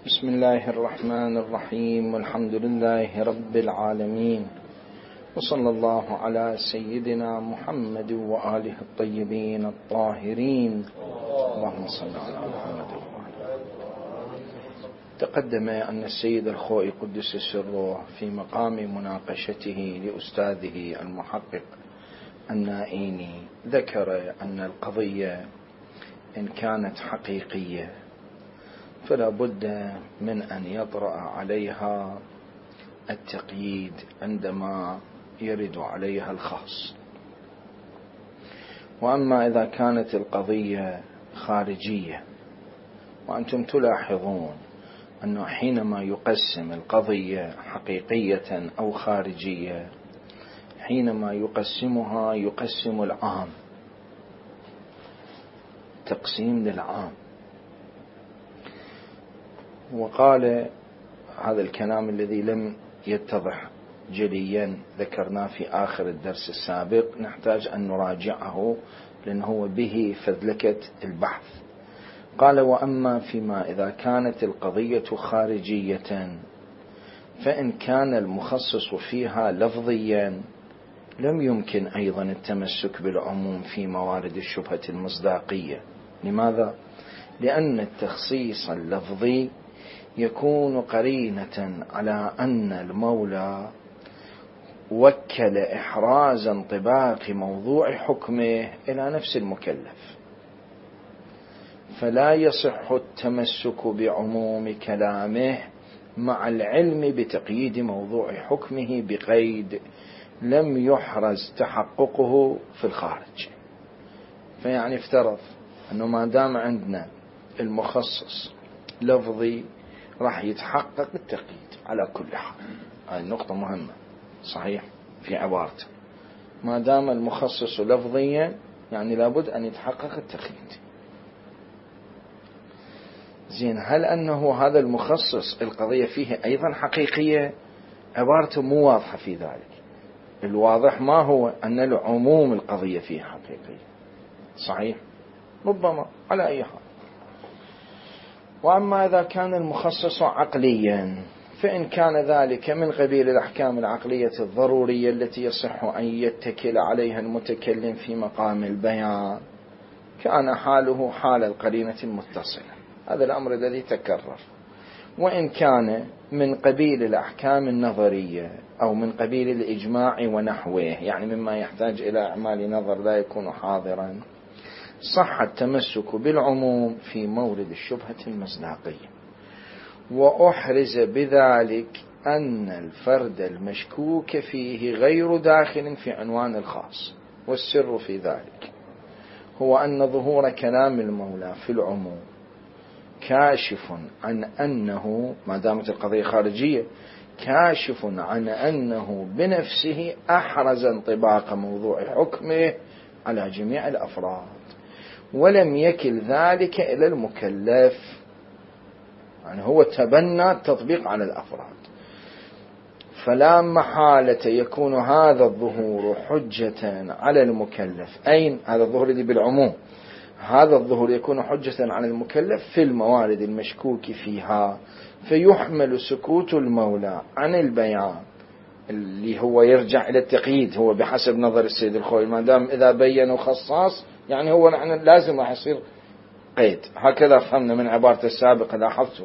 بسم الله الرحمن الرحيم، والحمد لله رب العالمين، وصلى الله على سيدنا محمد وآله الطيبين الطاهرين. اللهم صل على محمد وآله. تقدم أن السيد الخوئي قدس سره في مقام مناقشته لأستاذه المحقق النائيني ذكر أن القضية إن كانت حقيقية فلا بد من أن يطرأ عليها التقييد عندما يرد عليها الخاص. وأما إذا كانت القضية خارجية، وأنتم تلاحظون أنه حينما يقسم القضية حقيقية أو خارجية، حينما يقسمها يقسم العام، تقسيم للعام. وقال هذا الكلام الذي لم يتضح جليا، ذكرناه في آخر الدرس السابق، نحتاج أن نراجعه لأنه به فذلكة البحث. قال: وأما فيما إذا كانت القضية خارجية فإن كان المخصص فيها لفظيا لم يمكن أيضا التمسك بالعموم في موارد الشبهة المصداقية. لماذا؟ لأن التخصيص اللفظي يكون قرينة على أن المولى وكل إحراز انطباق موضوع حكمه إلى نفس المكلف، فلا يصح التمسك بعموم كلامه مع العلم بتقييد موضوع حكمه بقيد لم يحرز تحققه في الخارج. فيعني افترض أنه ما دام عندنا المخصص لفظي راح يتحقق التقييد على كل حال. هذه النقطة مهمة، صحيح في عبارته، ما دام المخصص لفظيا يعني لابد أن يتحقق التقييد. زين، هل أنه هذا المخصص القضية فيه أيضا حقيقية؟ عبارته مو واضحة في ذلك. الواضح ما هو أن العموم القضية فيه حقيقية، صحيح، ربما على أي حال. وأما إذا كان المخصص عقليا فإن كان ذلك من قبيل الأحكام العقلية الضرورية التي يصح أن يتكل عليها المتكلم في مقام البيان، كان حاله حال القرينة المتصلة. هذا الأمر الذي تكرر. وإن كان من قبيل الأحكام النظرية أو من قبيل الإجماع ونحوه، يعني مما يحتاج إلى أعمال نظر لا يكون حاضرا، صح التمسك بالعموم في مورد الشبهة المصداقية. وأحرز بذلك أن الفرد المشكوك فيه غير داخل في عنوان الخاص. والسر في ذلك هو أن ظهور كلام المولى في العموم كاشف عن أنه، ما دامت القضية خارجية، كاشف عن أنه بنفسه أحرز انطباق موضوع حكمه على جميع الأفراد، ولم يكل ذلك إلى المكلف، يعني هو تبنى التطبيق على الأفراد. فلا محالة يكون هذا الظهور حجة على المكلف. أين هذا الظهور الذي بالعموم؟ هذا الظهور يكون حجة على المكلف في الموارد المشكوك فيها، فيحمل سكوت المولى عن البيان اللي هو يرجع إلى التقييد. هو بحسب نظر السيد الخوئي ما دام إذا بينوا خصاص يعني هو نحن لازم راح يصير قيد. هكذا فهمنا من عبارة السابقة، لاحظتوا.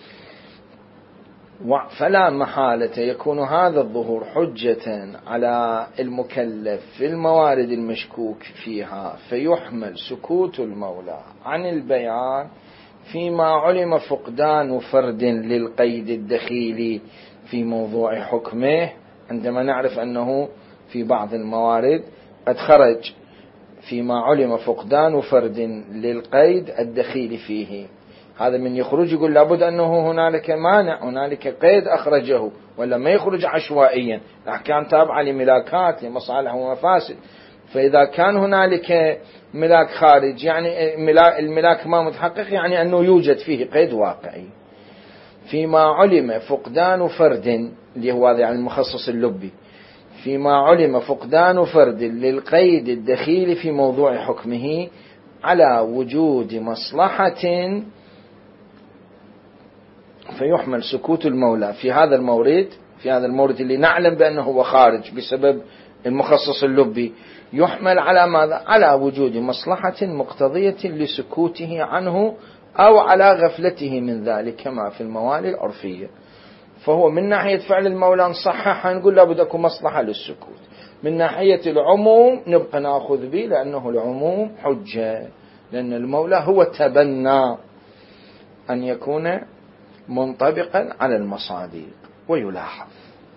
فلا محالة يكون هذا الظهور حجة على المكلف في الموارد المشكوك فيها، فيحمل سكوت المولى عن البيان فيما علم فقدان فرد للقيد الدخيل في موضوع حكمه، عندما نعرف أنه في بعض الموارد قد خرج فيما علم فقدان فرد للقيد الدخيل فيه. هذا من يخرج يقول لابد أنه هنالك مانع، هنالك قيد أخرجه، ولا ما يخرج عشوائيا. الأحكام تابعة لملاكات لمصالح ومفاسد. فإذا كان هنالك ملاك خارج يعني الملاك ما متحقق، يعني أنه يوجد فيه قيد واقعي. فيما علم فقدان فرد اللي هو هذا يعني المخصص اللبي، فيما علم فقدان فرد للقيد الدخيل في موضوع حكمه على وجود مصلحة فيحمل سكوت المولى في هذا المورد اللي نعلم بأنه هو خارج بسبب المخصص اللبي، يحمل على ماذا؟ على وجود مصلحة مقتضية لسكوته عنه أو على غفلته من ذلك كما في الموالي العرفية. فهو من ناحية فعل المولى نصحح نقول لابد أكون مصلحة للسكوت، من ناحية العموم نبقى نأخذ به لأنه العموم حجة، لأن المولى هو تبنى أن يكون منطبقا على المصادق. ويلاحظ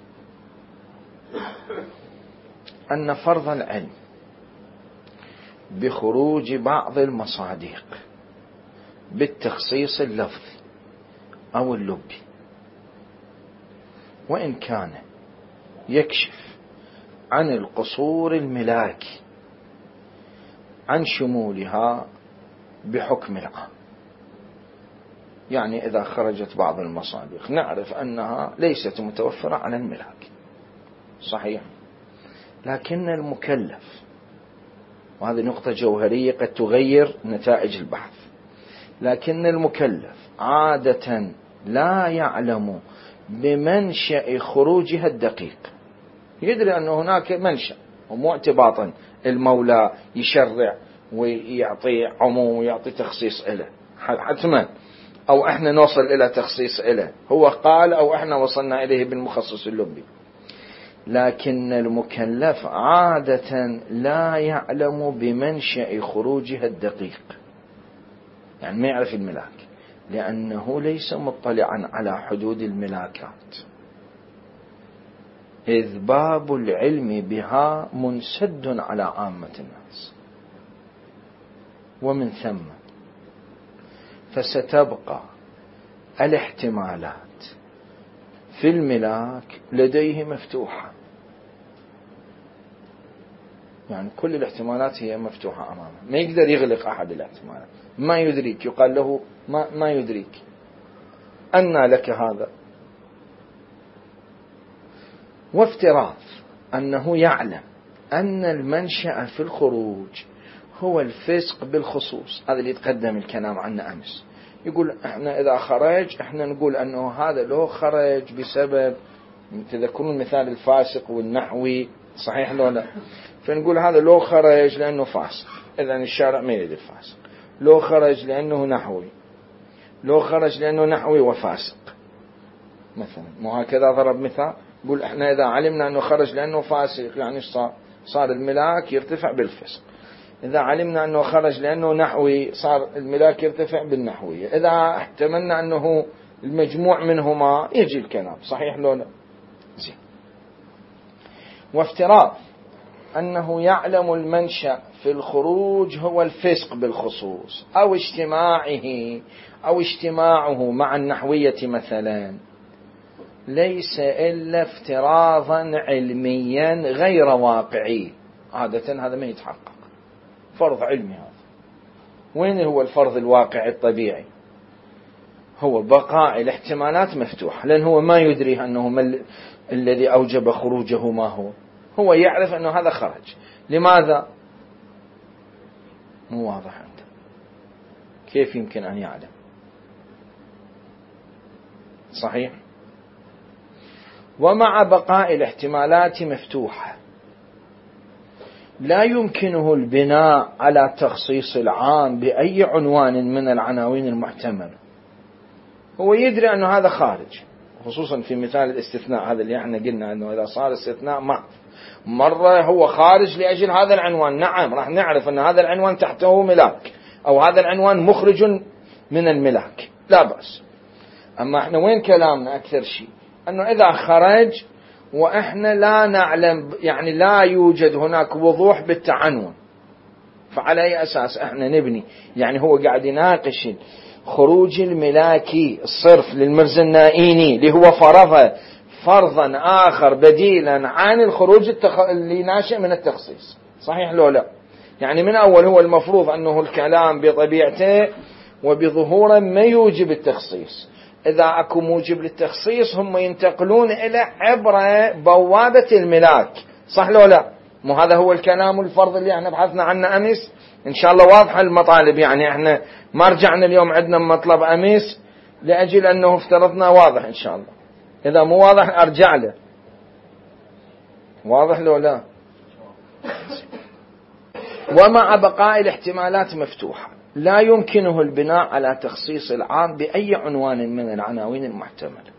أن فرض العلم بخروج بعض المصادق بالتخصيص اللفظي أو اللبي، وإن كان يكشف عن القصور الملاكي عن شمولها بحكم العام. يعني إذا خرجت بعض المصادق نعرف أنها ليست متوفرة على الملاك، صحيح، لكن المكلف، وهذه نقطة جوهرية قد تغير نتائج البحث، لكن المكلف عادة لا يعلم بمنشأ خروجها الدقيق، يدري أن هناك منشأ ومو اعتباطا المولى يشرع ويعطي عموم ويعطي تخصيص إله حتما، أو إحنا نوصل إلى تخصيص إله، هو قال أو إحنا وصلنا إليه بالمخصص اللبي. لكن المكلف عادة لا يعلم بمنشأ خروجها الدقيق، يعني ما يعرف الملاك لأنه ليس مطلعا على حدود الملاكات، إذ باب العلم بها منسد على عامة الناس، ومن ثم فستبقى الاحتمالات في الملاك لديه مفتوحة، يعني كل الاحتمالات هي مفتوحة أمامه، ما يقدر يغلق أحد الاحتمالات، ما يدريك، يقال له ما يدريك أن لك هذا. وافتراض أنه يعلم أن المنشأ في الخروج هو الفسق بالخصوص، هذا اللي يتقدم الكلام عنه أمس، يقول احنا إذا خرج احنا نقول أنه هذا لو خرج بسبب، تذكرون مثال الفاسق والنحوي، صحيح لو لا؟ فنقول هذا لو خرج لأنه فاسق، إذن الشارع ما يريد الفاسق، لو خرج لأنه نحوي، لو خرج لأنه نحوي وفاسق مثلا، مو هكذا ضرب مثال، يقول احنا إذا علمنا أنه خرج لأنه فاسق يعني صار الملاك يرتفع بالفسق، إذا علمنا أنه خرج لأنه نحوي صار الملاك يرتفع بالنحوية، إذا احتملنا أنه المجموع منهما يجي الكلام، صحيح لو لا؟ زين. وافتراض أنه يعلم المنشأ في الخروج هو الفسق بالخصوص أو اجتماعه مع النحوية مثلا، ليس إلا افتراضا علميا غير واقعي، عادة هذا ما يتحقق، فرض علمي هذا. وين هو الفرض الواقعي الطبيعي؟ هو بقاء الاحتمالات مفتوحة، لأن هو ما يدري أنه الذي أوجب خروجه ما هو يعرف أنه هذا خرج، لماذا؟ مو واضح عنده، كيف يمكن أن يعلم؟ صحيح. ومع بقاء الاحتمالات مفتوحة لا يمكنه البناء على تخصيص العام بأي عنوان من العناوين المحتملة، هو يدري أنه هذا خارج، خصوصا في مثال الاستثناء هذا اللي احنا قلنا أنه إذا صار استثناء مرة هو خارج لأجل هذا العنوان، نعم راح نعرف أن هذا العنوان تحته ملاك أو هذا العنوان مخرج من الملاك، لا بأس. أما احنا وين كلامنا أكثر شيء أنه إذا خرج وإحنا لا نعلم، يعني لا يوجد هناك وضوح بالتعنون، فعلى أي أساس إحنا نبني؟ يعني هو قاعد يناقش خروج الملاكي الصرف للمرز النائيني اللي هو فرضه فرضا آخر بديلا عن الخروج اللي ناشئ من التخصيص، صحيح لو لا؟ يعني من أول هو المفروض أنه الكلام بطبيعته وبظهوره ما يوجب التخصيص، إذا أكو موجب للتخصيص هم ينتقلون إلى عبر بوابة الملاك، صح لو لا؟ مو هذا هو الكلام الفرض اللي احنا بحثنا عنه أمس؟ إن شاء الله واضحة المطالب، يعني احنا ما رجعنا اليوم عندنا مطلب أمس لأجل أنه افترضنا واضح إن شاء الله، إذا مو واضح أرجع له. واضح لو لا؟ ومع بقاء الاحتمالات مفتوحة لا يمكنه البناء على تخصيص العام بأي عنوان من العناوين المحتملة،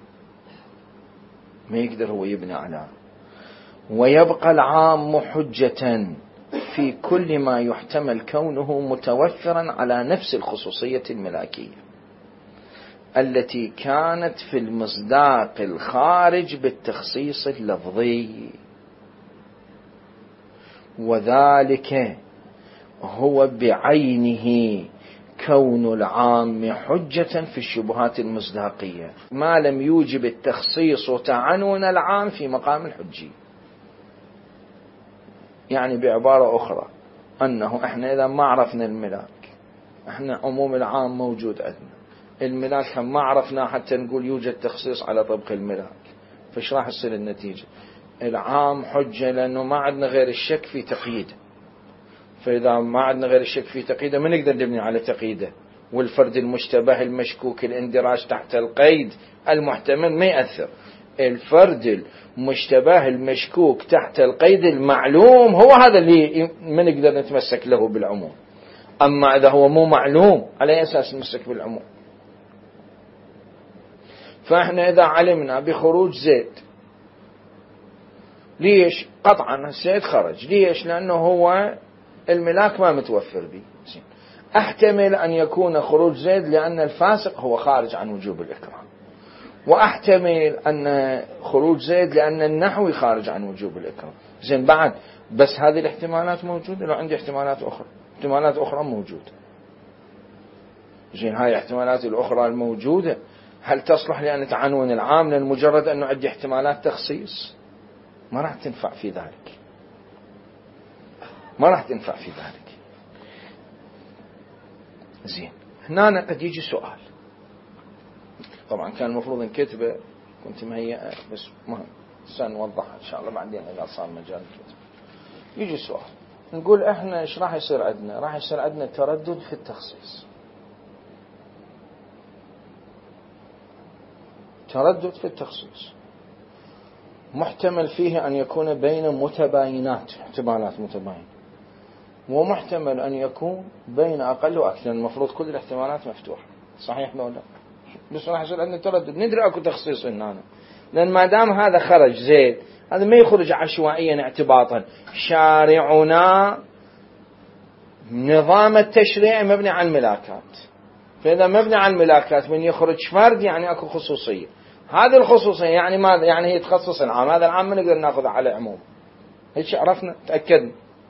ما يقدر هو يبنى على، ويبقى العام حجة في كل ما يحتمل كونه متوفرا على نفس الخصوصية الملاكية التي كانت في المصداق الخارج بالتخصيص اللفظي، وذلك هو بعينه كون العام حجة في الشبهات المصداقية ما لم يوجب التخصيص وتعنون العام في مقام الحجي. يعني بعبارة أخرى أنه إحنا إذا ما عرفنا الملاك، إحنا عموم العام موجود عندنا، الملاك هم ما عرفنا حتى نقول يوجد تخصيص على طبق الملاك، فإيش راح يصير النتيجة؟ العام حجة لأنه ما عندنا غير الشك في تقييده، فإذا ما عندنا غير الشك في تقييده ما نقدر نبني على تقييده، والفرد المشتبه المشكوك الاندراج تحت القيد المحتمل ما يأثر. الفرد المشتبه المشكوك تحت القيد المعلوم هو هذا اللي ما نقدر نتمسك له بالعموم، أما إذا هو مو معلوم على أساس نمسك بالعموم. فإحنا إذا علمنا بخروج زيد، ليش؟ قطعا زيد خرج، ليش؟ لأنه هو الملاك ما متوفر به. أحتمل أن يكون خروج زيد لأن الفاسق هو خارج عن وجوب الإكرام، وأحتمل أن خروج زيد لأن النحوي خارج عن وجوب الإكرام. زين بعد بس هذه الاحتمالات موجودة، لو عندي احتمالات أخرى، احتمالات أخرى موجودة. زين هاي الاحتمالات الأخرى الموجودة هل تصلح لأن تعنون العام لمجرد أنه عندي احتمالات تخصيص؟ ما راح تنفع في ذلك، ما راح تنفع في ذلك. زين هنا قد يجي سؤال، طبعا كان المفروض نكتبه كنت مهيئة بس مهم سنوضحها إن شاء الله بعدين إذا صار مجال الكتب. يجي سؤال نقول إحنا إيش راح يصير عندنا؟ راح يصير عندنا تردد في التخصيص، تردد في التخصيص محتمل فيه أن يكون بين متباينات، احتمالات متباينة، ومحتمل أن يكون بين أقل وأكثر. المفروض كل الاحتمالات مفتوحة، صحيح ولا لا؟ بس راح يصير عندنا تردد، ندري أكو تخصيص هنا، لأن ما دام هذا خرج زيد هذا ما يخرج عشوائيا اعتباطا. شارعنا نظام التشريع مبني على الملاكات، فإذا مبني على الملاكات من يخرج فرد يعني أكو خصوصية، هذه الخصوصية يعني ماذا؟ يعني هي تخصص العام، هذا العام ما نقدر ناخذ على عموم. هيك عرفنا تأكدنا.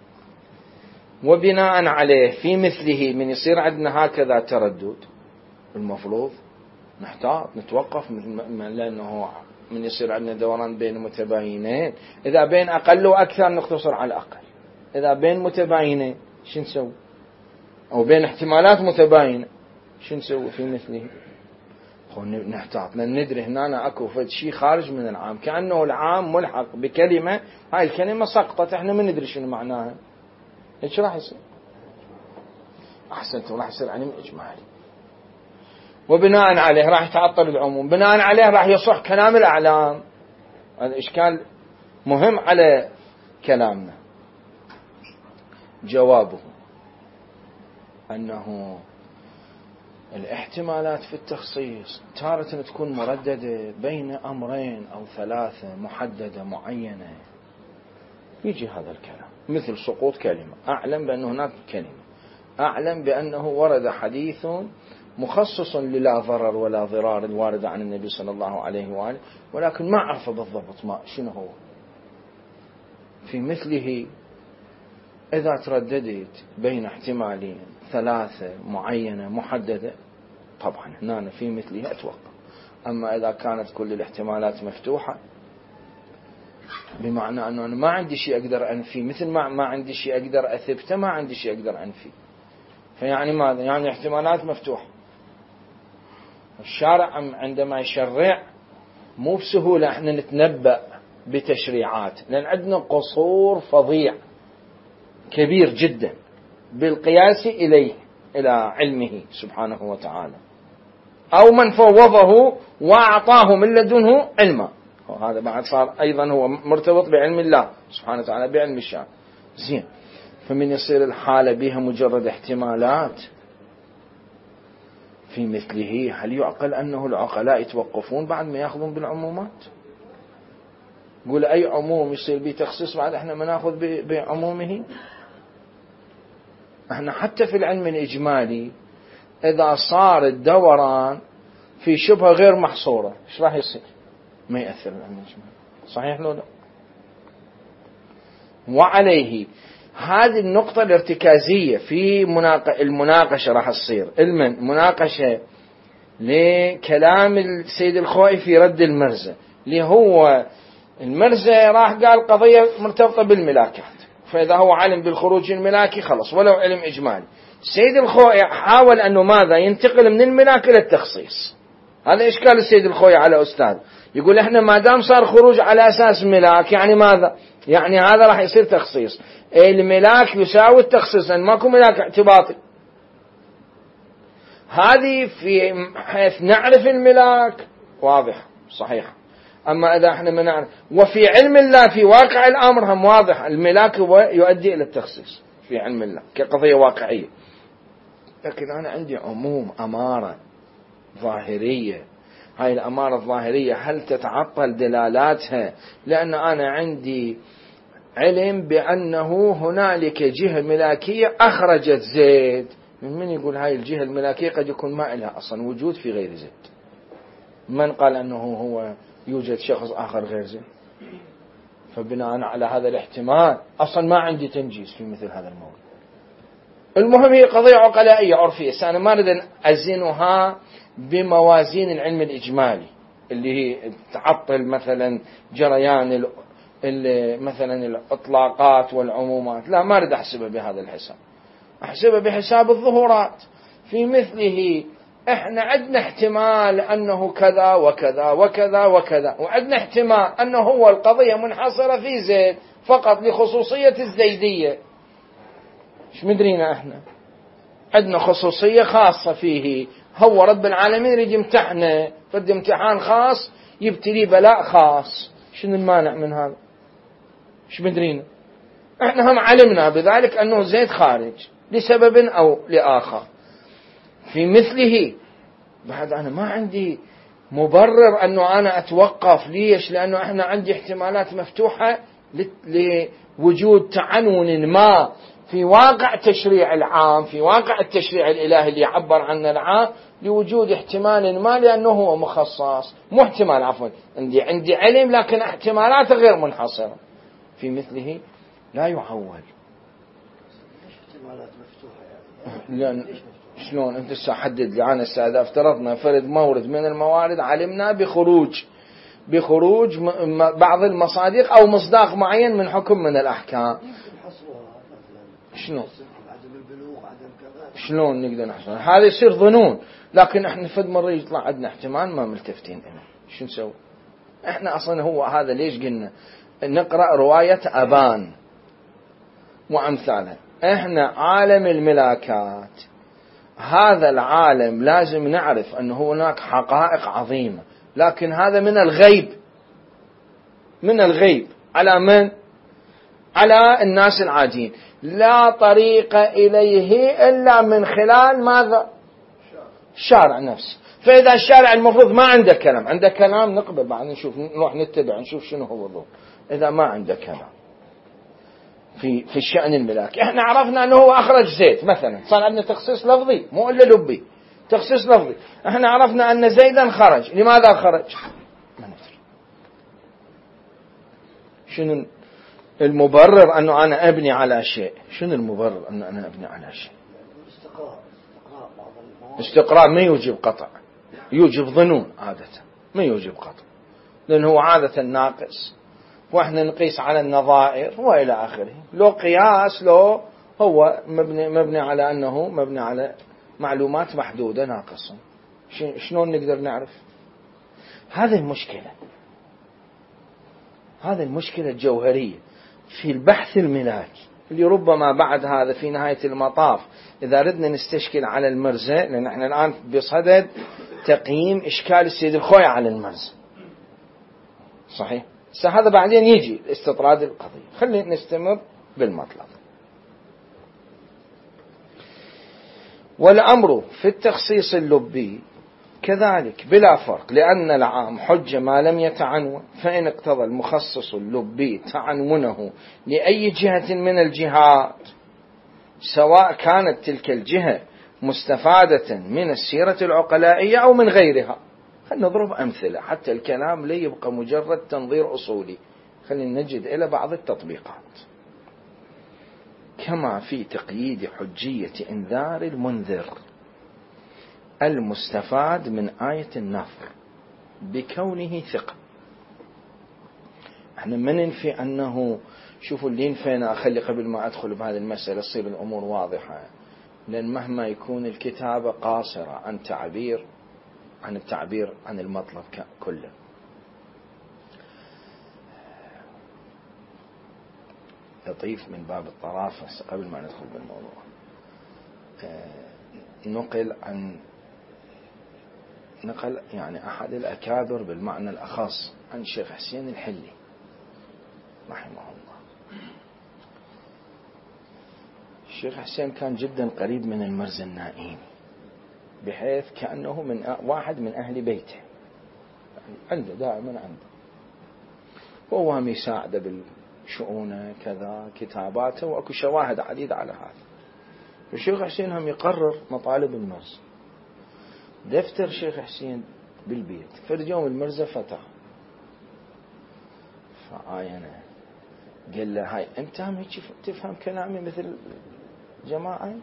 وبناء عليه في مثله من يصير عندنا هكذا تردد المفروض نحتاط نتوقف، لأنه من يصير عندنا دوران بين متباينين، إذا بين أقل وأكثر نقتصر على الأقل، إذا بين متباينين شو نسوي؟ أو بين احتمالات متباينة شو نسوي في مثله؟ نحتاط لأن ندري هنا أكو فد شيء خارج من العام، كأنه العام ملحق بكلمة، هاي الكلمة سقطت احنا ما ندري شنو معناها. ايش راح يصير؟ أحسنت، راح يصير علم إجمالي، وبناء عليه راح يتعطل العموم، بناء عليه راح يصح كلام الأعلام. هذا إشكال مهم على كلامنا. جوابه أنه الاحتمالات في التخصيص تارة تكون مرددة بين أمرين أو ثلاثة محددة معينة. يجي هذا الكلام مثل سقوط كلمة، أعلم بأن هناك كلمة، أعلم بأنه ورد حديث مخصص للا ضرر ولا ضرار الوارد عن النبي صلى الله عليه وآله، ولكن ما أعرف بالضبط ما شنو هو. في مثله إذا ترددت بين احتمالين ثلاثة معينة محددة طبعا هنا في مثله أتوقع. أما إذا كانت كل الاحتمالات مفتوحة بمعنى أنه أنا ما عندي شيء أقدر أنفي، مثل ما عندي شيء أقدر أثبته ما عندي شيء أقدر أنفي، فيعني ماذا؟ يعني احتمالات مفتوحة. الشارع عندما يشرع مو بسهولة احنا نتنبأ بتشريعات، لأن عندنا قصور فظيع كبير جدا بالقياس إليه إلى علمه سبحانه وتعالى. أو من فوضه وأعطاه من لدنه علما. وهذا بعد صار أيضا هو مرتبط بعلم الله سبحانه وتعالى بعلم الشأن. زين، فمن يصير الحالة بها مجرد احتمالات في مثله، هل يعقل أنه العقلاء يتوقفون بعد ما يأخذون بالعمومات؟ يقول أي عموم يصير به تخصيص بعد احنا ما ناخذ بعمومه؟ احنا حتى في العلم الإجمالي إذا صار الدوران في شبهة غير محصورة ايش راح يصير؟ ما يأثر العلم الإجمالي، صحيح لو لا؟ وعليه هذه النقطة الارتكازية في المناقشة راح تصير مناقشة لكلام السيد الخوئي في رد المرزا، اللي هو المرزا راح قال قضية مرتبطة بالملاكات، فإذا هو علم بالخروج الملاكي خلص ولو علم إجمالي. السيد الخوئي حاول أنه ماذا ينتقل من الملاك إلى التخصيص. هذا إشكال السيد الخوئي على أستاذ، يقول إحنا ما دام صار خروج على أساس ملاك يعني ماذا؟ يعني هذا راح يصير تخصيص، الملاك يساوي التخصيص لأن ماكو ملاك اعتباطي. هذه في حيث نعرف الملاك واضح صحيح، أما إذا احنا ما نعرف، وفي علم الله في واقع الأمر هم واضح الملاك يؤدي إلى التخصيص في علم الله كقضية واقعية. لكن أنا عندي عموم أمارة ظاهرية، هاي الأمارة الظاهرية هل تتعطل دلالاتها لأن أنا عندي علم بأنه هنالك جهة ملاكية أخرجت زيد؟ من يقول هاي الجهة الملاكية قد يكون ما لها أصلا وجود في غير زيد؟ من قال أنه هو يوجد شخص آخر غير زيد؟ فبناء على هذا الاحتمال أصلا ما عندي تنجيز في مثل هذا الموضوع. المهم هي قضية عقلائية عرفية، أنا ما أريد أزنها بموازين العلم الإجمالي اللي هي تعطل مثلا جريان مثلا الإطلاقات والعمومات، لا ما أريد أحسبها بهذا الحساب، أحسبها بحساب الظهورات. في مثله إحنا عندنا احتمال أنه كذا وكذا وكذا وكذا، وعندنا احتمال أنه هو القضية منحصرة في زيد فقط لخصوصية الزيدية. مش مدرينا إحنا عندنا خصوصية خاصة فيه، هو رب العالمين يريد يمتحنه فد امتحان خاص يبتلي بلاء خاص، شنو المانع من هذا؟ مش مدرينا إحنا هم علمنا بذلك أنه زيد خارج لسبب أو لآخر. في مثله بعد أنا ما عندي مبرر أنه أنا أتوقف. ليش؟ لأنه إحنا عندي احتمالات مفتوحة لوجود تعنون ما في واقع تشريع العام، في واقع التشريع الإلهي اللي يعبر عنه العام، لوجود احتمال ما لأنه هو مخصص، مو احتمال عفوا، عندي علم لكن احتمالات غير منحصرة. في مثله لا يعول. احتمالات مفتوحة لأن شلون أنت سأحدد لي أنا إذا افترضنا فرد مورد من الموارد علمنا بخروج بعض المصادق أو مصداق معين من حكم من الأحكام، شلون نقدر نحصل؟ هذا يصير ظنون، لكن احنا فد مرة يطلع عندنا احتمال ما ملتفتين إليه، شو نسوي؟ احنا أصلا هو هذا ليش قلنا نقرأ رواية أبان وأمثالها. احنا عالم الملاكات هذا العالم لازم نعرف أن هناك حقائق عظيمة، لكن هذا من الغيب على من؟ على الناس العاديين، لا طريق إليه إلا من خلال ماذا؟ الشارع نفسه. فإذا الشارع المفروض ما عنده كلام، عنده كلام نقبل بعد نشوف، نروح نتبع نشوف شنو هو الظهور. إذا ما عنده كلام في الشأن الملاكي، احنا عرفنا أنه هو أخرج زيد مثلا، صار عندنا تخصيص لفظي مو إلا لبي، تخصيص لفظي. احنا عرفنا أن زيدا خرج، لماذا خرج؟ ما ندري. شنو المبرر أنه أنا أبني على شيء؟ شنو المبرر أنه أنا أبني على شيء؟ استقراء ما يوجب قطع، يوجب ظنون عادة، ما يوجب قطع، لأنه هو عادة ناقص، وإحنا نقيس على النظائر وإلى آخره. لو قياس لو هو مبني على أنه مبني على معلومات محدودة ناقصة، شلون نقدر نعرف؟ هذه المشكلة، هذه المشكلة الجوهرية في البحث الملاكي. اللي ربما بعد هذا في نهاية المطاف إذا ردنا نستشكل على المرزا، لأن احنا الآن بصدد تقييم إشكال السيد الخوي على المرزا، صحيح؟ هذا بعدين يجي استطراد القضية، خلينا نستمر بالمطلب. والأمر في التخصيص اللبي كذلك بلا فرق، لأن العام حجة ما لم يتعنون، فإن اقتضى المخصص اللبي تعنونه لأي جهة من الجهات سواء كانت تلك الجهة مستفادة من السيرة العقلائية أو من غيرها. خلينا نضرب أمثلة حتى الكلام لا يبقى مجرد تنظير أصولي، خلينا نجد إلى بعض التطبيقات. كما في تقييد حجية إنذار المنذر المستفاد من آية النفر بكونه ثقة. احنا ما ننفي أنه، شوفوا اللي ينفينا، أخلي قبل ما أدخل بهذه المسألة تصير الأمور واضحة، لأن مهما يكون الكتابة قاصرة عن التعبير عن المطلب كله. لطيف من باب الطرافة قبل ما ندخل بالموضوع، نقل يعني أحد الأكابر بالمعنى الأخص عن الشيخ حسين الحلي رحمه الله. الشيخ حسين كان جدا قريب من المرزا النائين، بحيث كأنه واحد من أهل بيته، يعني عنده دائما عنده، وهو هم يساعده بالشؤون كذا كتاباته، وأكو شواهد عديدة على هذا. الشيخ حسين هم يقرر مطالب المرزا، دفتر شيخ حسين بالبيت، فرجوم المرزا فتح فآينا قال له هاي انت هم هيك تفهم كلامي مثل جماعة؟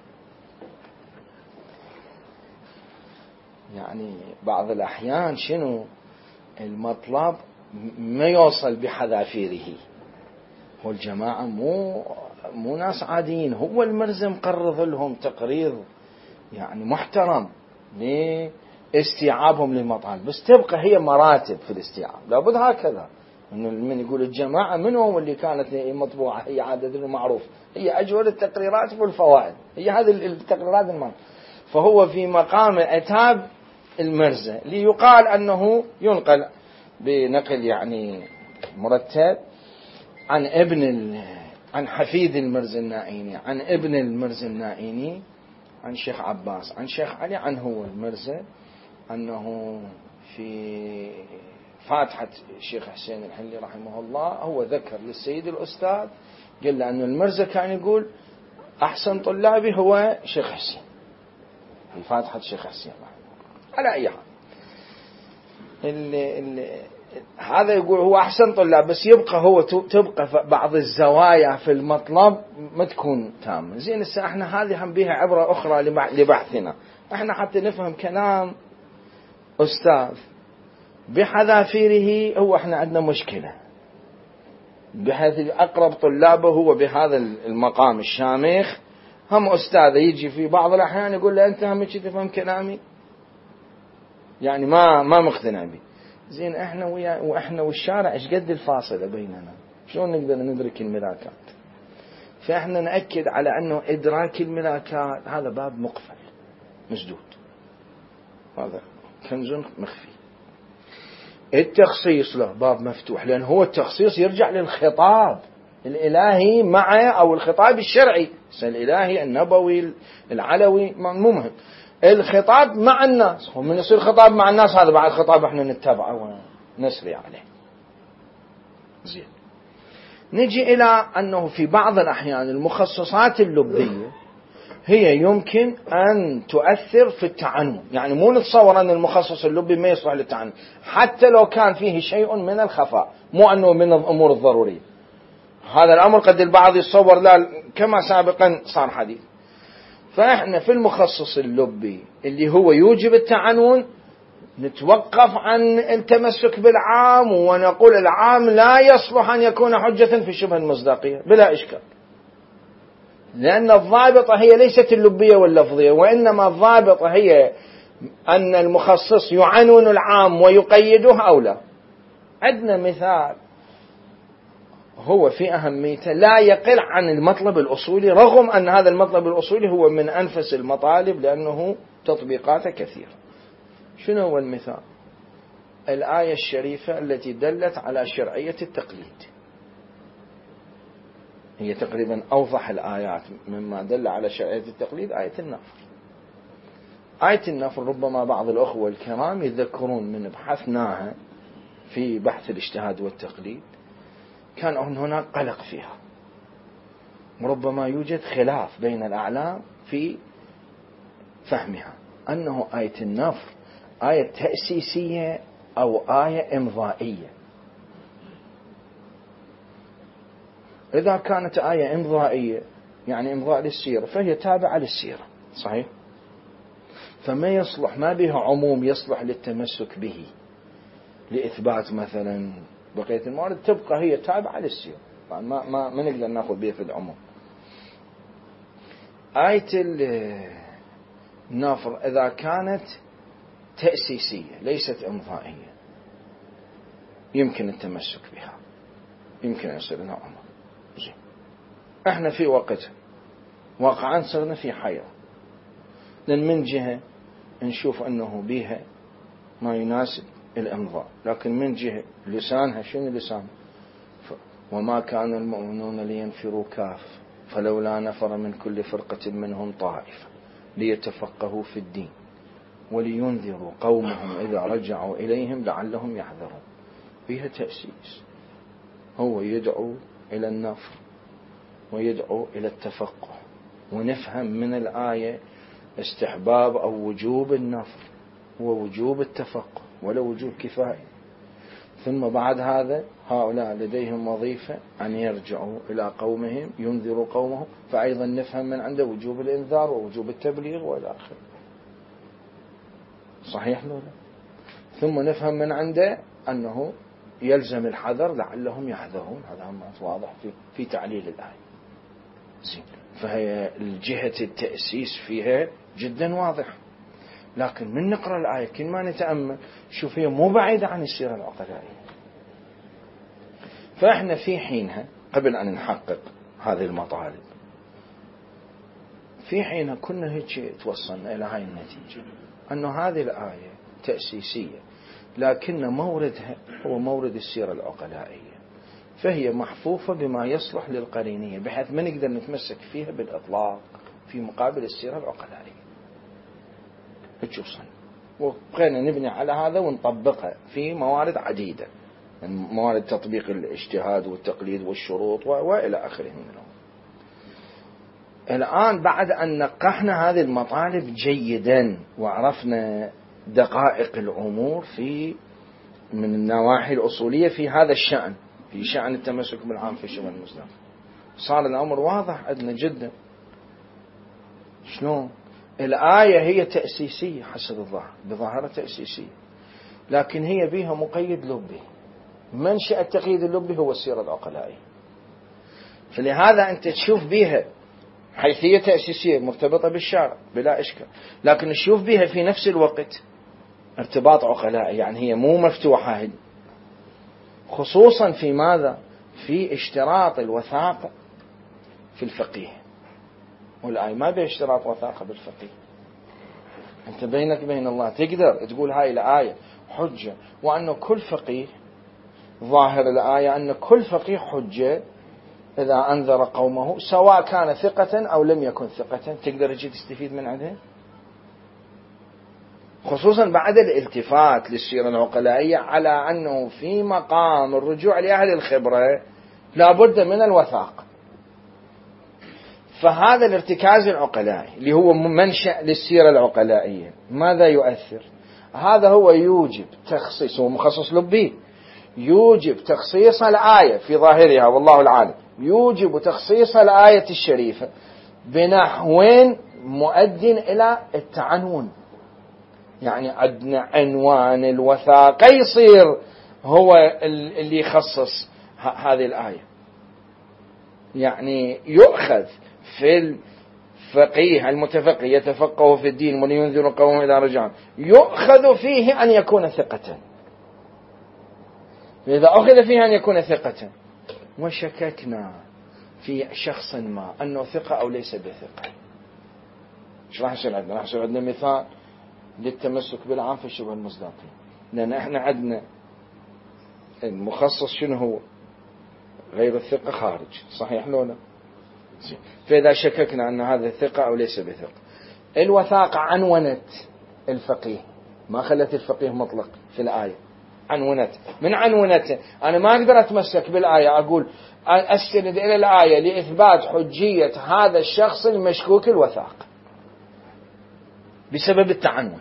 يعني بعض الأحيان شنو المطلب ما يوصل بحذافيره، والجماعة مو ناس عاديين، هو المرزا مقرض لهم تقريض يعني محترم لاستيعابهم للمطالب، بس تبقى هي مراتب في الاستيعاب، لابد هكذا. من يقول الجماعة منهم اللي كانت مطبوعة، هي عادة معروف، هي أجود التقريرات والفوائد، هي هذه التقريرات المعنى. فهو في مقام عتاب المرزا ليقال أنه ينقل بنقل يعني مرتب عن حفيد المرزا النائيني، عن ابن المرزا النائيني، عن شيخ عباس، عن شيخ علي، عن هو المرزا، أنه في فاتحة الشيخ حسين الحلي رحمه الله هو ذكر للسيد الأستاذ، قال له أن المرزا كان يقول أحسن طلابي هو شيخ حسين، في فاتحة الشيخ حسين على أي حال. هذا يقول هو أحسن طلاب، بس يبقى هو تبقى بعض الزوايا في المطلب ما تكون تامة. زين هسه احنا هذه هم بها عبرة أخرى لبحثنا، احنا حتى نفهم كلام أستاذ بحذافيره، هو احنا عندنا مشكلة بحيث أقرب طلابه هو بهذا المقام الشامخ، هم أستاذ يجي في بعض الأحيان يقول له أنت هم تفهم كلامي، يعني ما مقتنع به. زين احنا والشارع ايش قد الفاصلة بيننا، شلون نقدر ندرك الملاكات؟ فاحنا نأكد على انه ادراك الملاكات هذا باب مقفل مسدود، هذا كنز مخفي. التخصيص له باب مفتوح، لان هو التخصيص يرجع للخطاب الالهي مع او الخطاب الشرعي، الالهي النبوي العلوي مو مهم، الخطاب مع الناس. ومن يصير خطاب مع الناس هذا بعد خطاب احنا نتبعه ونسري عليه. زين، نجي إلى أنه في بعض الأحيان المخصصات اللبية هي يمكن أن تؤثر في التعنن، يعني مو نتصور أن المخصص اللبي ما يصلح للتعنن حتى لو كان فيه شيء من الخفاء، مو أنه من الأمور الضرورية. هذا الأمر قد البعض يتصور لا، كما سابقا صار حديث. فإحنا في المخصص اللبي اللي هو يوجب التعنن نتوقف عن التمسك بالعام، ونقول العام لا يصلح أن يكون حجة في شبه المصداقية بلا إشكال، لأن الضابطة هي ليست اللبية واللفظية، وإنما الضابطة هي أن المخصص يعنون العام ويقيده أو لا. عندنا مثال هو في أهميته لا يقل عن المطلب الأصولي، رغم أن هذا المطلب الأصولي هو من أنفس المطالب لأنه تطبيقاته كثيرة. شنو هو المثال؟ الآية الشريفة التي دلت على شرعية التقليد، هي تقريبا أوضح الآيات مما دل على شرعية التقليد آية النفر. آية النفر ربما بعض الأخوة الكرام يذكرون من بحثناها في بحث الاجتهاد والتقليد كان هناك قلق فيها، وربما يوجد خلاف بين الأعلام في فهمها، أنه آية النفر آية تأسيسية أو آية إمضائية. إذا كانت آية إمضائية يعني إمضاء للسيرة فهي تابعة للسيرة، صحيح؟ فما يصلح، ما بها عموم يصلح للتمسك به لإثبات مثلا بقية الموارد، تبقى هي تابعة للسيرة، ما نقدر نأخذ بها في العموم. آية النفر إذا كانت تأسيسية ليست إمضائية يمكن التمسك بها، يمكن يصير لها عموم. احنا في وقت واقعا صرنا في حيرة، لأن من جهة نشوف أنه بها ما يناسب الإمضاء، لكن من جهة لسانها شنو لسان؟ وما كان المؤمنون لينفروا كاف فلولا نفر من كل فرقة منهم طائفة ليتفقهوا في الدين ولينذروا قومهم إذا رجعوا إليهم لعلهم يحذرون. فيها تأسيس، هو يدعو إلى النفر ويدعو إلى التفقه، ونفهم من الآية استحباب أو وجوب النفر ووجوب التفقه ولا وجوب كفاية. ثم بعد هذا هؤلاء لديهم وظيفة أن يرجعوا إلى قومهم ينذروا قومهم، فأيضا نفهم من عنده وجوب الإنذار ووجوب التبليغ وإلى آخره، صحيح لولا؟ ثم نفهم من عنده أنه يلزم الحذر لعلهم يحذرون، هذا واضح في تعليل الآية. فهي الجهة التأسيس فيها جدا واضح، لكن من نقرأ الآية كل ما نتأمل شوف هي مو بعيدة عن السيرة العقلائية. فإحنا في حينها قبل أن نحقق هذه المطالب، في حينها كنا هيك توصلنا إلى هاي النتيجة، أنه هذه الآية تأسيسية لكن موردها هو مورد السيرة العقلائية، فهي محفوفة بما يصلح للقرينية بحيث ما نقدر نتمسك فيها بالإطلاق في مقابل السيرة العقلائية. وبقينا نبني على هذا ونطبقها في موارد عديدة، موارد تطبيق الاجتهاد والتقليد والشروط وإلى آخره منهم. الآن بعد أن نقحنا هذه المطالب جيدا وعرفنا دقائق الأمور من النواحي الأصولية في هذا الشأن، في شأن التمسك بالعام في شمال المسلم، صار الأمر واضح عندنا جدا. شلون؟ الآية هي تأسيسية حسب الظاهر، بظاهرة تأسيسية، لكن هي بها مقيد لبي، منشأ التقييد اللبي هو السيرة العقلائية. فلهذا أنت تشوف بها حيثية تأسيسية مرتبطة بالشارع بلا إشكال، لكن تشوف بها في نفس الوقت ارتباط عقلائي، يعني هي مو مفتوحة، خصوصا في ماذا؟ في اشتراط الوثاقة في الفقيه، والآية ما بها اشتراط وثاقة بالفقيه. أنت بينك بين الله تقدر تقول هاي الآية حجة، وأنه كل فقيه، ظاهر الآية أن كل فقيه حجة إذا أنذر قومه سواء كان ثقة أو لم يكن ثقة، تقدر تجي تستفيد من عنده، خصوصا بعد الالتفات للسيرة العقلائية على أنه في مقام الرجوع لأهل الخبرة لابد من الوثاقة. فهذا الارتكاز العقلائي اللي هو منشأ للسيرة العقلائية ماذا يؤثر؟ هذا هو يوجب تخصيص، هو مخصص لبي، يوجب تخصيص الآية في ظاهرها والله العالم، يوجب تخصيص الآية الشريفة بنحوين مؤد إلى التعنون. يعني عندنا عنوان الوثاقة يصير هو اللي يخصص هذه الآية، يعني يؤخذ في الفقيه المتفقه يتفقه في الدين ولينذر قومه إذا رجعوا، يؤخذ فيه أن يكون ثقة. إذا أخذ فيه أن يكون ثقة وشككنا في شخص ما أنه ثقة أو ليس بثقة، إيش راح يصير عندنا؟ راح يصير عندنا مثال للتمسك بالعام في الشبه المصداقية، لأن إحنا عندنا المخصص شنو هو؟ غير الثقة خارج، صحيح لو لا؟ فإذا شككنا أن هذا ثقة أو ليس بثقة. الوثاقة عنونت الفقيه، ما خلت الفقيه مطلق في الآية، عنونت. من عنونته أنا ما أقدر أتمسك بالآية أقول أستند إلى الآية لإثبات حجية هذا الشخص المشكوك الوثاق بسبب التعنون.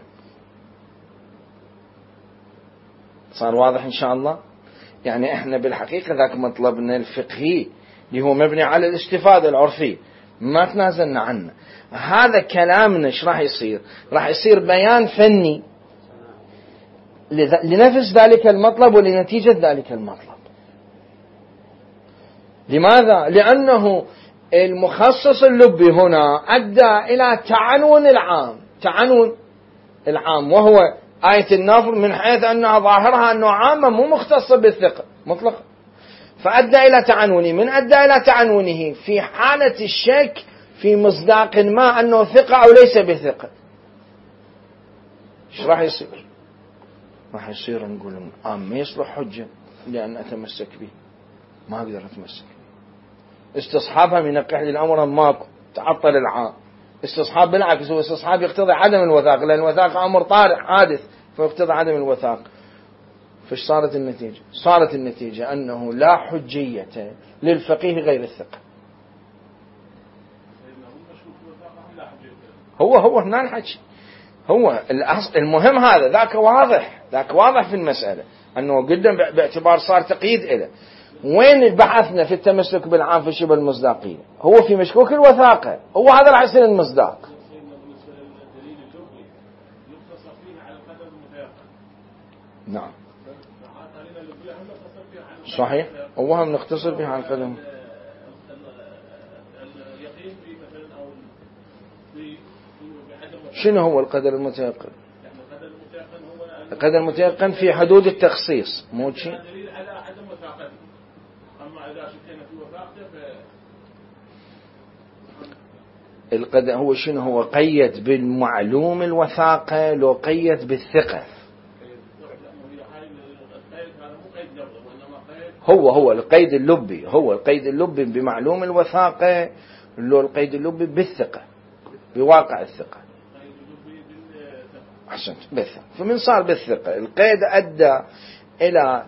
صار واضح إن شاء الله؟ يعني إحنا بالحقيقة ذاك مطلبنا الفقهي اللي هو مبني على الاستفادة العرفية ما تنازلنا عنه. هذا كلامنا إيش راح يصير؟ راح يصير بيان فني لنفس ذلك المطلب ولنتيجة ذلك المطلب. لماذا؟ لأنه المخصص اللبي هنا أدى إلى تعنون العام وهو آية النفر، من حيث أنها ظاهرها أنه عامة مو مختصة بالثقة مطلقا، فأدى إلى تعنونه. من أدى إلى تعنونه في حالة الشك في مصداق ما أنه ثقة أو ليس بثقة، إيش راح يصير؟ راح يصير نقول ما يصلح حجة لأن أتمسك به، ما أقدر أتمسك. استصحابها من نقح للأمر ماكو، تعطل العام. استصحاب بالعكس هو استصحاب يقتضي عدم الوثاق، لأن الوثاق أمر طارئ حادث فيقتضي عدم الوثاق. فايش صارت النتيجة؟ صارت النتيجة أنه لا حجية للفقيه غير الثقة. هو هنا الحكي، هو المهم هذا ذاك واضح في المسألة أنه قدم باعتبار صار تقييد إله. وين بحثنا في التمسك بالعام في شبه المصداقية؟ هو في مشكوك الوثاقة، هو هذا راح يصير المصداق. نعم صحيح، هو هم نختصر بها عن قدم. شنو هو القدر المتيقن؟ القدر المتيقن في حدود التخصيص، مو شيء. القدر هو شنو؟ هو قيد بالمعلوم الوثاقة لو قيد بالثقة. هو القيد اللبي، هو القيد اللبي بمعلوم الوثاقة لو القيد اللبي بالثقة بواقع الثقة. أحسنت، بالثقة. فمن صار بالثقة القيد أدى إلى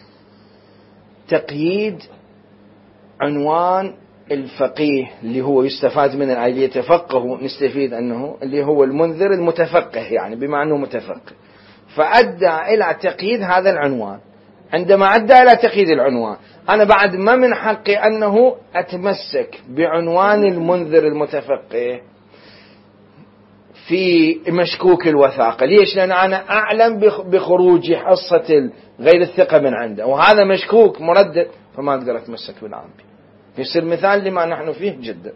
تقييد عنوان الفقيه اللي هو يستفاد من الآية يتفقه، نستفيد أنه اللي هو المنذر المتفقه، يعني بما أنه متفقه، فأدى إلى تقييد هذا العنوان. عندما أدى إلى تقييد العنوان أنا بعد ما من حقي أنه أتمسك بعنوان المنذر المتفقه في مشكوك الوثاقة. ليش؟ لأن أنا أعلم بخروج حصة غير الثقة من عنده، وهذا مشكوك مردد، فما أقدر أتمسك بالعام. يصير مثال لما نحن فيه جدا.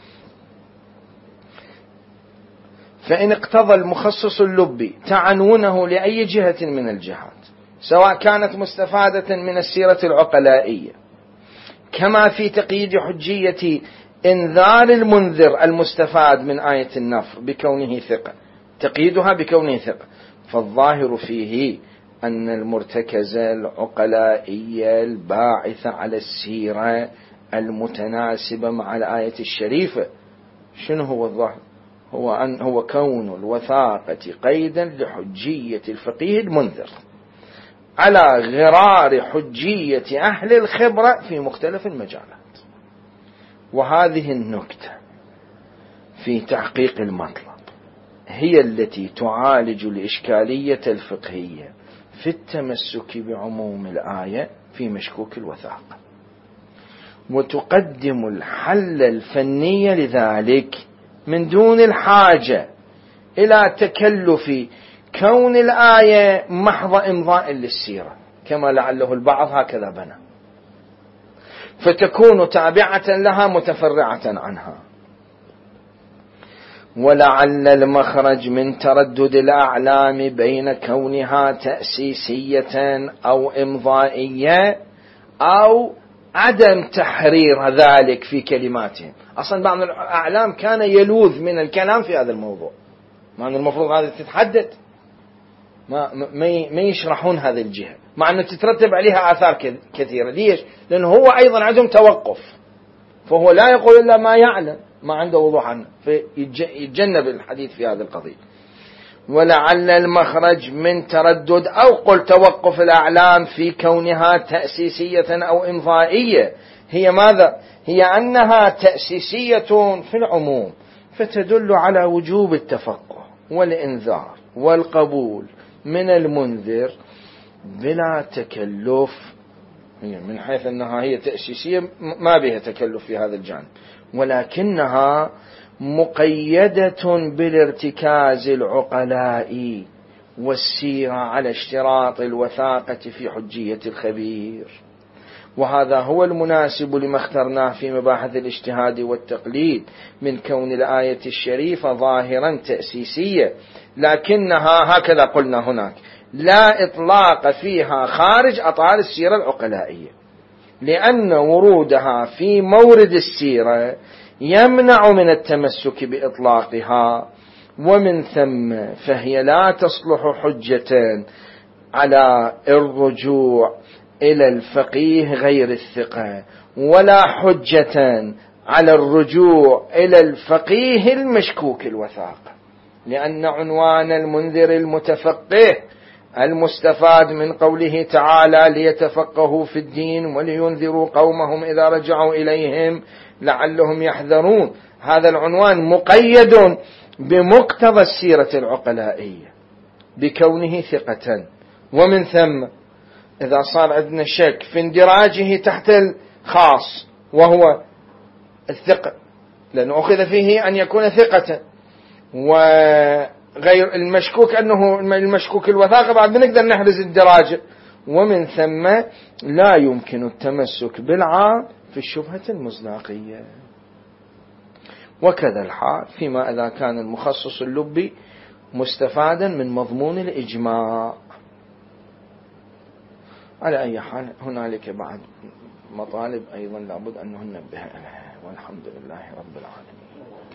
فإن اقتضى المخصص اللبي تعنونه لأي جهة من الجهات، سواء كانت مستفادة من السيرة العقلائية كما في تقييد حجية إنذار المنذر المستفاد من آية النفر بكونه ثقة، تقييدها بكونه ثقة، فالظاهر فيه أن المرتكزة العقلائية الباعثة على السيرة المتناسبة مع الآية الشريفة. شنو هو الظاهر؟ هو كون الوثاقة قيدا لحجية الفقيه المنذر على غرار حجية أهل الخبرة في مختلف المجالات. وهذه النكتة في تحقيق المطلب هي التي تعالج الإشكالية الفقهية في التمسك بعموم الآية في مشكوك الوثاقة، وتقدم الحل الفني لذلك من دون الحاجة إلى تكلف كون الآية محض إمضاء للسيرة كما لعله البعض هكذا بنى، فتكون تابعة لها متفرعة عنها. ولعل المخرج من تردد الأعلام بين كونها تأسيسية أو إمضائية أو عدم تحرير ذلك في كلماتهم. أصلا بعض الأعلام كان يلوذ من الكلام في هذا الموضوع، مع أن المفروض هذا تتحدد، ما يشرحون هذه الجهة، مع أنه تترتب عليها آثار كثيرة. ليش؟ لأنه هو أيضا عندهم توقف، فهو لا يقول إلا ما يعلم، ما عنده وضوح عنه، فيتجنب الحديث في هذه القضية. ولعل المخرج من تردد أو قل توقف الأعلام في كونها تأسيسية أو إمضائية هي ماذا؟ هي أنها تأسيسية في العموم، فتدل على وجوب التفقه والإنذار والقبول من المنذر بلا تكلف. من حيث أنها هي تأسيسية ما بها تكلف في هذا الجانب، ولكنها مقيدة بالارتكاز العقلاء والسيرة على اشتراط الوثاقة في حجية الخبير. وهذا هو المناسب لما اخترناه في مباحث الاجتهاد والتقليد من كون الآية الشريفة ظاهرا تأسيسية، لكنها هكذا قلنا هناك لا إطلاق فيها خارج أطار السيرة العقلائية، لأن ورودها في مورد السيرة يمنع من التمسك بإطلاقها، ومن ثم فهي لا تصلح حجة على الرجوع إلى الفقيه غير الثقة، ولا حجة على الرجوع إلى الفقيه المشكوك الوثاقة، لأن عنوان المنذر المتفقه المستفاد من قوله تعالى ليتفقهوا في الدين ولينذروا قومهم إذا رجعوا إليهم لعلهم يحذرون، هذا العنوان مقيد بمقتضى السيرة العقلائية بكونه ثقة. ومن ثم إذا صار عندنا شك في اندراجه تحت الخاص وهو الثقة، لأنه أخذ فيه أن يكون ثقة، وغير المشكوك أنه المشكوك الوثاقة بعد بنقدر نحرز الدراجة، ومن ثم لا يمكن التمسك بالعام في الشبهة المصداقية. وكذا الحال فيما إذا كان المخصص اللبي مستفادا من مضمون الإجماع. على أي حال هنالك بعد مطالب أيضا لابد أن ننبه لها، والحمد لله رب العالمين.